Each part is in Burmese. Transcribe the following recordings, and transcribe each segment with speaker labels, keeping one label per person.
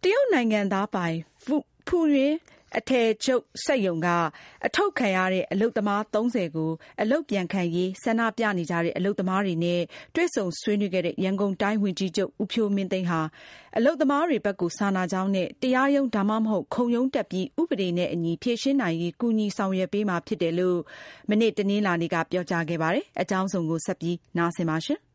Speaker 1: တရုတ်နိုင်ငံသားပိုင်ဖူယင်းအထည်ချုပ်စက်ရုံကအထုတ်ခံရတဲ့အလုပ်သမား30ကိုအလုပ်ပြန်ခံရေးဆန္ဒပြနေကြတဲ့အလုပ်သမားတွေနဲ့တွေ့ဆုံဆွေးနွေးခဲ့တဲ့ရန်ကုန်တိုင်းဝန်ကြီးချုပ်ဦးဖြိုးမင်းသိန်းဟာအလုပ်သမားတွေဘက်ကိုစာနာကြောင်းနဲ့တရားရုံးဒါမှမဟုတ်ခုံရုံးတက်ပြီးဥပဒေနဲ့အညီဖြေရှင်းနိုင်ရေးကူညီဆောင်ရွက်ပေးမှာဖြစ်တယ်လို့မနေ့တနင်္လာနေ့ကပြောကြားခဲ့ပါတယ်။အကြောင်းစုံကိုဆက်ပြီးနားဆင်ပါရှင်။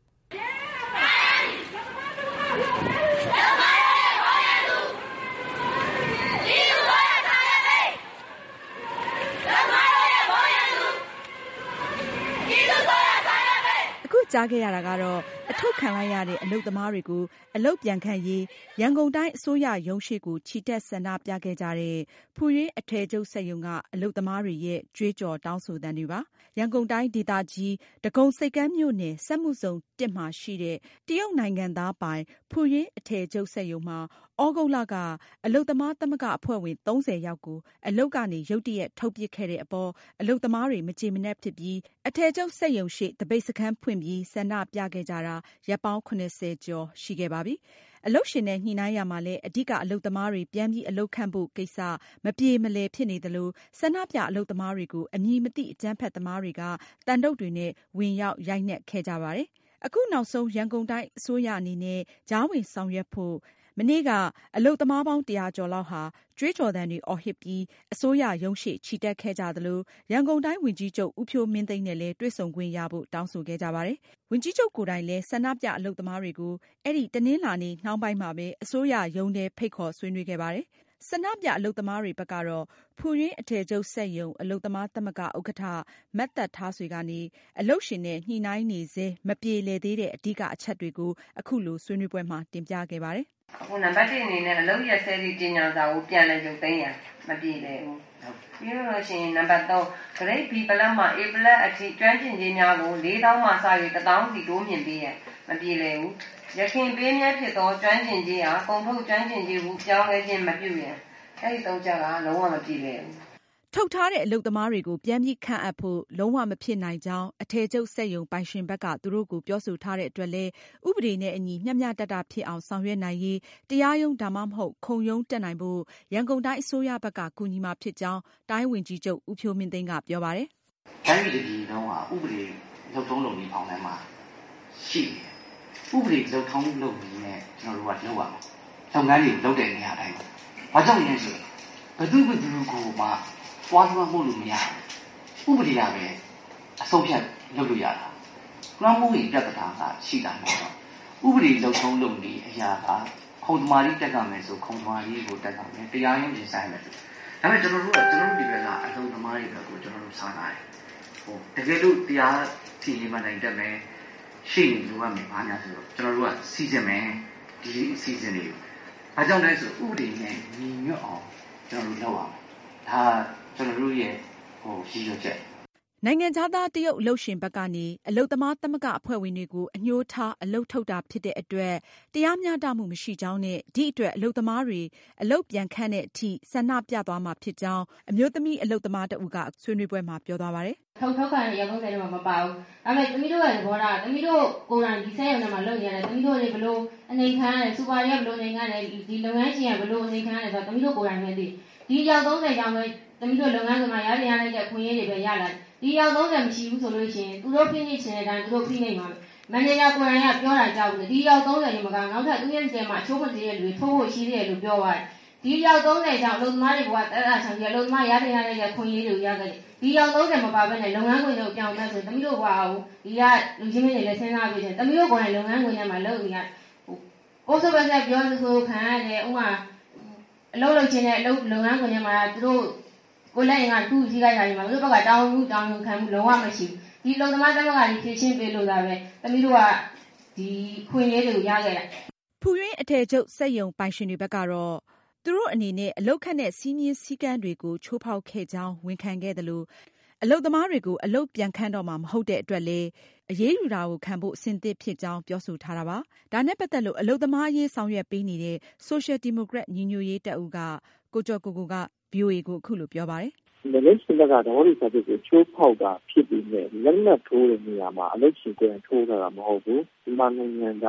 Speaker 1: ကြားခဲ့ရတာကတော့အထုတ်ခံလိုက်ရတဲ့အလုပ်သမားတွေကိုအလုပ်ပြန်ခန့်ရေးရန်ကုန်တိုင်းအစိုးရရုံးရှိကိုချီတက်ဆန္ဒပြခဲ့ကြတဲ့ဖူယင်းအထည်ချုပ်စက်ရုံကအလုပ်သမားတွေရဲ့ကြွေးကြော်တောင်းဆိုသံတွေပါ။ရန်ကုန်တိုင်းဒေသကြီးဒဂုံဆိပ်ကမ်းမြို့နယ်စက်မှုဇုံ1မှာရှိတဲ့တရုတ်နိုင်ငံသားပိုင်ဖူယင်းအထည်ချုပ်စက်ရုံမှာဩဂုတ်လကအလုပ်သမားသမဂ္ဂအဖွဲ့ဝင်30ယောက်ကိုအလုပ်ကနေရုတ်တရက်ထုတ်ပစ်ခဲ့တဲ့အပေါ်အလုပ်သမားတွေမကျေမနပ်ဖြစ်ပြီးအထည်ချုပ်စက်ရုံရှိတပိတ်စခန်းဖွင့်ပြီးဆန္ဒပြခဲ့ကြတာရက်ပေါင်း80ကျော်ရှိခဲ့ပါပြီ။အလုပ်ရှင်နဲ့ညှိနှိုင်းရမှာလည်းအဓိကအလုပ်သမားတွေပြန်ပြီးအလုပ်ခန့်ဖို့ကိစ္စမပြေမလည်ဖြစ်နေသလိုဆန္ဒပြအလုပ်သမားတွေကိုအမည်မသိအကြမ်းဖက်သမားတွေကတန်တုတ်တွေနဲ့ဝင်ရောက်ရိုက်နှက်ခဲ့ကြပါတယ်။အခုနောက်ဆုံးရန်ကုန်တိုင်းအစိုးရအနေနဲ့ကြားဝင်ဆောင်ရွက်ဖို့မနေ့ကအလုပ်သမားပေါင်း100ကျော်လောက်ဟာကြွေးကြော်သံတွေအော်ဟစ်ပြီးအစိုးရရုံးရှိချီတက်ခဲ့ကြသလိုရန်ကုန်တိုင်းဝန်ကြီးချုပ်ဦးဖြိုးမင်းသိန်းနဲ့လည်းတွေ့ဆုံခွင့်ရဖို့တောင်းဆိုခဲ့ကြပါတယ်။ဝန်ကြီးချုပ်ကိုယ်တိုင်လည်းဆန္ဒပြအလုပ်သမားတွေကိုအဲ့ဒီတနင်္လာနေ့နှောင်းပိုင်းမှာပဲအစိုးရရုံးထဲဖိတ်ခေါ်ဆွေးနွေးခဲ့ပါတယ်။ဆန္ဒပြအလုပ်သမားတွေဘက်ကတော့ဖူရင်းအထည်ချုပ်စက်ရုံအလုပ်သမားသမဂ္ဂဥက္ကဋ္ဌမတ်သက်ထားဆွေကနေအလုပ်ရှင်နဲ့ညှိနှိုင်းနေစေမပြေလည်သေးတဲ့အဓိကအချက်တွေကိုအခုလိုဆွေးနွေးပွဲမှာတင်ပြခဲ့ပါတယ်။
Speaker 2: အခုနံပါတ်1အနေနဲ့အလုပ်ရက်စဲသည့်တင်ညာစာကိုပြန်လည်ရုပ်သိမ်းရန်မပြေလည်ဘူး။ပြီးလို့ရှိရင်နံပါတ်3 grade B+ မှာ A+ အထိကျွမ်းကျင်ခြင်းများကို4000မှစ၍1000စီတိုးမြင့်ပေးရန်မပြေလည်ဘူး။ရခင်ပေးမြဲဖြစ်သောကျွမ်းကျင်ခြင်းအားကုန်ထုတ်ကျွမ်းကျင်ခြင်းဟုပြောင်းလဲခြင်းမပြုရန်အဲဒီ3ချက်ကလုံးဝမပြေလည်ဘူး။
Speaker 1: ထုတ်ထားတဲ့အလုပ်သမားတွေကိုပြန်ပြီးခန့်အပ်ဖို့လုံးဝမဖြစ်နိုင်ကြောင်းအထည်ချုပ်စက်ရုံပိုင်ရှင်ဘက်ကသူတို့ကိုပြောဆိုထားတဲ့အတွက်လည်းဥပဒေနဲ့အညီမျှမျှတတဖြစ်အောင်ဆောင်ရွက်နိုင်ရေးတရားရုံးဒါမှမဟုတ်ခုံရုံးတက်နိုင်ဖို့ရန်ကုန်တိုင်းအစိုးရဘက်ကကူညီမှာဖြစ်ကြောင်းတိုင်းဝန်ကြီးချုပ်ဦးဖြိုးမင်းသိန်းကပြောပါတယ်
Speaker 3: ။တိုင်းပြည်ပြည်လုံးကဥပဒေလုပ်ထုံးလုပ်နည်းပေါင်းထဲမှာရှိတယ်။ဥပဒေလုပ်ထုံးလုပ်နည်းနဲ့ကျွန်တော်တို့ကလုပ်ရမယ်။လုပ်ငန်းတွေလုပ်တဲ့နေရာတိုင်း။ဘာကြောင့်လဲဆိုဘယ်သူကိုမှပွားလွှမ်းမှုလို့မရဘူး။ဥပဒေကပဲအဆုံးဖြတ်လုပ်လို့ရတာ။လွှမ်းမှုတွေပြဿနာကရှိတာမဟုတ်ဘူး။ဥပဒေလုပ်ထုံးလုပ်နည်းအရာကခုံသမားကြီးတက်ကမယ်ဆိုခုံသမားကြီးကိုတက်ကမယ်။တရားရုံးပြင်ဆိုင်မယ်ဆို။ဒါပေမဲ့ကျွန်တော်တို့ဒီဘက်ကအလုံးသမားတွေဘက်ကိုကျွန်တော်တို့စားတာတယ်။တကယ်လို့တရားစီရင်မှနိုင်တက်မယ်။ရှိနေလို့ရမယ်ဘာညာဆိုတော့ကျွန်တော်တို့ကစီစဉ်မယ်ဒီစီစဉ်တွေ။ဘာကြောင့်လဲဆိုဥပဒေနဲ့ညီညွတ်အောင်ကျွန်တော်တို့လုပ်အောင်။ဒါကျွန်တော်တို့ရဲ့ရည်ရွယ်ချက်
Speaker 1: နိုင်ငံခြားသားတရုတ်အလုပ်ရှင်ဘက်ကနေအလုပ်သမားသမဂ္ဂအဖွဲ့ဝင်တွေကိုအညှိုးထားအလုပ်ထုတ်တာဖြစ်တဲ့အတွက်တရားမျှတမှုမရှိကြောင်းနဲ့ဒီအတွက်အလုပ်သမားတွေအလုပ်ပြန်ခန့်တဲ့အထိဆန္ဒပြသွားမှာဖြစ်ကြောင်းအမျိုးသမီးအလုပ်သမားတဦးကဆွေးနွေးပွဲမှာပြောသွားပါတယ်
Speaker 4: ။ထုတ်ခံရရုံးထဲမှာမပါဘူး။ဒါပေမဲ့သမီးတို့ရဲ့သဘောထားသမီးတို့ကိုယ်တိုင်ဒီဆက်ရုံထဲမှာလုပ်နေရတယ်သမီးတို့တွေဘလို့အနေခံရတယ်စူပါတွေကဘလို့အနေခံရတယ်ဒီလုပ်ငန်းရှင်ကဘလို့အနေခံရတယ်ဆိုတော့သမီးတို့ကိုယ်တိုင်ပဲသိဒီရောက်30ကျောင်းပဲသမီးတို့လုပ်ငန်းကမှာရရလိုက်တဲ့ခွင့်ရတွေပဲရလာဒီရောက်30မရှိဘူးဆိုလို့ရှိရင်သူတို့ဖိနေချင်တဲ့အတိုင်းသူတို့ဖိနေမှာမန်နေဂျာကိုယ်တိုင်ကပြောတာကြောက်တယ်ဒီရောက်30ညီမကနောက်ထပ်သူရဲ့ကျဲမှာအချိုးမတည်တဲ့လူတွေထိုးဖို့ရှိသေးတယ်လို့ပြောသွားတယ်ဒီရောက်30ကျောင်းအလုပ်သမားတွေကတက်တာဆောင်ပြီးအလုပ်သမားရရလိုက်တဲ့ခွင့်ရတွေရခဲ့ဒီရောက်30မပါဘဲနဲ့လုပ်ငန်းခွင်တွေကိုပြောင်းမယ်ဆိုသမီးတို့ကဒီကလူချင်းတွေလည်းစဉ်းစားပြီးတယ်သမီးတို့ကိုယ်တိုင်လုပ်ငန်းခွင်ထဲမှာလုပ်နေရကိုယ်စပါးဆက်ပြောဆိုခံရတယ်ဥမာအလုပ်လုပ်ခြင်းနဲ့အလုပ်လုပ်ငန်းခွင်ထဲမှာသူတို့ကိုလည်းငါတူးကြီးလိုက်တာဒီမှာသူတို့ဘက်ကတောင်းမှုခံမှုလုံးဝမရှိဘူးဒီလုံသမားသမဂ္ဂကြီးဖြည့်ချင်းပေးလို့သာပဲသမီးတို့ကဒီခွင့်ရေးတွေကိုရခဲ့တာ
Speaker 1: ဖူရင်းအထည်ချုပ်စက်ရုံပိုင်ရှင်တွေဘက်ကတော့သူတို့အနေနဲ့အလုပ်ခန့်တဲ့စီးမြင်စည်းကမ်းတွေကိုချိုးဖောက်ခဲ့ကြောင်းဝန်ခံခဲ့တယ်လို့အလုပ်သမားတွေကိုအလုပ်ပြန်ခန့်တော့မှာမဟုတ်တဲ့အတွက်လည်းအရေးယူတာကိုခံဖို့အဆင်သင့်ဖြစ်ကြောင်းပြောဆိုထားတာပါ။ဒါနဲ့ပတ်သက်လို့အလုပ်သမားအရေးဆောင်ရွက်ပေးနေတဲ့ Social Democrat ညီညွတ်ရေးတပ်ဦးကကိုကျော်ကိုက VOA ကိုအခုလိုပြောပါတယ်
Speaker 5: ။လက်ရှိကသဘောတူစာချုပ်ကိုချိုးဖောက်တာဖြစ်ပြီးလက်နက်ထိုးတဲ့နေရာမှာအလုပ်ရှင်ကိုယ်တိုင်ထိုးတာမဟုတ်ဘူး။ဒီမှာနိုင်ငံသား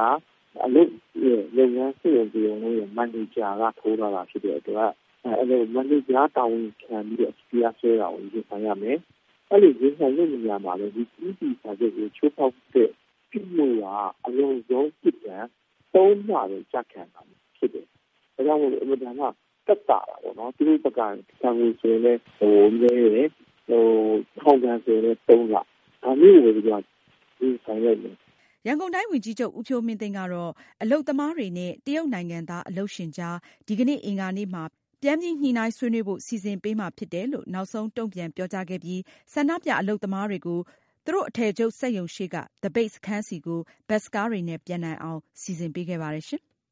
Speaker 5: အလုပ်လုပ်ငန်းစက်ရုံတွေရဲ့မန်နေဂျာကထိုးလာတာဖြစ်တဲ့အတွက်အဲ့လိုမန်နေဂျာတာဝန်ခံပြီးတော့တရားစွဲတာကိုရင်ဆိုင်ရမယ်အဲ့လိုရင်ဆိုင်လို့နေရာမှာလည်းဒီစီစာချုပ်ကိုချိုးဖောက်တဲ့ပြမှုကအလုံးစုံပြစ်ဒဏ်3လပဲကြာခံတာဖြစ်တယ်ဒါကြောင့်မို့အမှန်တမ်းကတက်တာပါပေါ့နော်သူတို့ဘက်ကတန်ဖိုးဆိုရင်လည်းမဲတယ်ထောင်ခံဆိုရင်လည်း3လဒါမျိုးကိုဒီဆိုင်လိုက်တယ်
Speaker 1: ရန်ကုန်တိုင်းဝန်ကြီးချုပ်ဦးဖြိုးမင်းသိန်းကတော့အလုပ်သမားတွေနဲ့တရုတ်နိုင်ငံသားအလုပ်ရှင်ကြားဒီကနေ့အင်္ဂါနေ့မှာပြန်ပြီးညှိနှိုင်းဆွေးနွေးဖို့စီစဉ်ပေးမှာဖြစ်တယ်လို့နောက်ဆုံးတုံ့ပြန်ပြောကြားခဲ့ပြီးဆန္ဒပြအလုပ်သမားတွေကိုသူတို့အထည်ချုပ်စက်ရုံရှိက The Base စခန်းစီကိုဘတ်စ်ကားတွေနဲ့ပြန်နိုင်အောင်စီစဉ်ပေးခဲ့ပါတယ်ရှင်